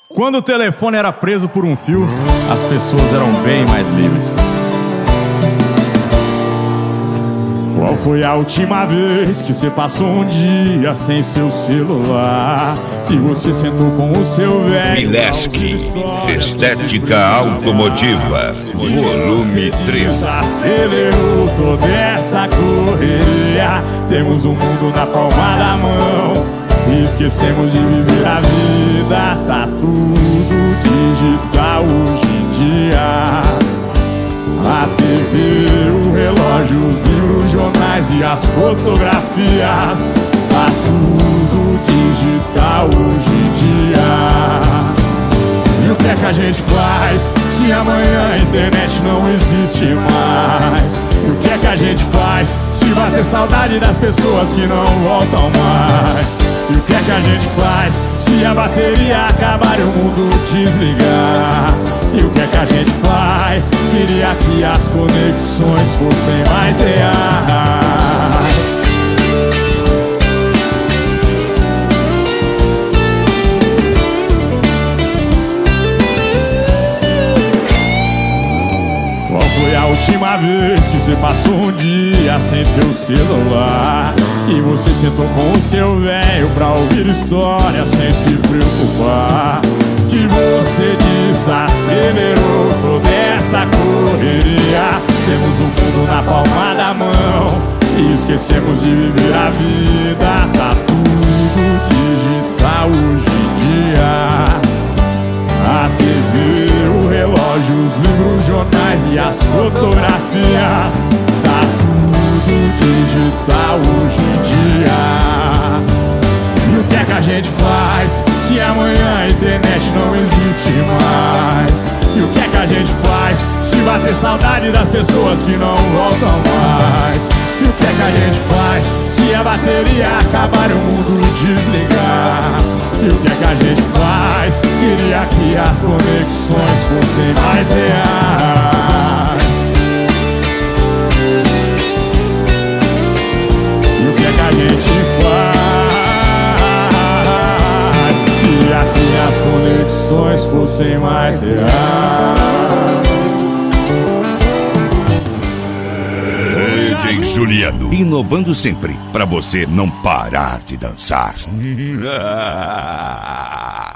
Quando o telefone era preso por um fio, as pessoas eram bem mais livres. Qual foi a última vez que você passou um dia sem seu celular? Que você sentou com o seu velho? Mileski, Estética Automotiva, volume 3. Acelerou toda essa correria. Temos o mundo na palma da mão e esquecemos de viver a vida. Tá tudo digital hoje em dia. A TV, o relógio, os livros, os jornais e as fotografias. Tá tudo digital hoje em dia. E o que é que a gente faz se amanhã a internet não existe mais? E o que é que a gente faz se bater saudade das pessoas que não voltam mais? E o que é que a gente faz se a bateria acabar e o mundo desligar? E o que é que a gente faz? Queria que as conexões fossem mais reais. Qual foi a última vez que você passou um dia sem teu celular? Que você sentou com o seu velho pra ouvir história sem se preocupar? Que você desacelerou toda essa correria. Temos o mundo na palma da mão e esquecemos de viver a vida. Tá tudo digital hoje em dia. A TV, o relógio, os livros, os jornais e as fotografias. Tá tudo digital hoje em dia. E o que é que a gente faz se amanhã a internet não existe mais? E o que é que a gente faz se bater saudade das pessoas que não voltam mais? E o que é que a gente faz se a bateria acabar e o mundo desligar? E o que é que a gente faz? Queria que as conexões fossem mais reais. E o que é que a gente faz? Queria que as conexões fossem mais reais. DJ Juliano, inovando sempre, pra você não parar de dançar.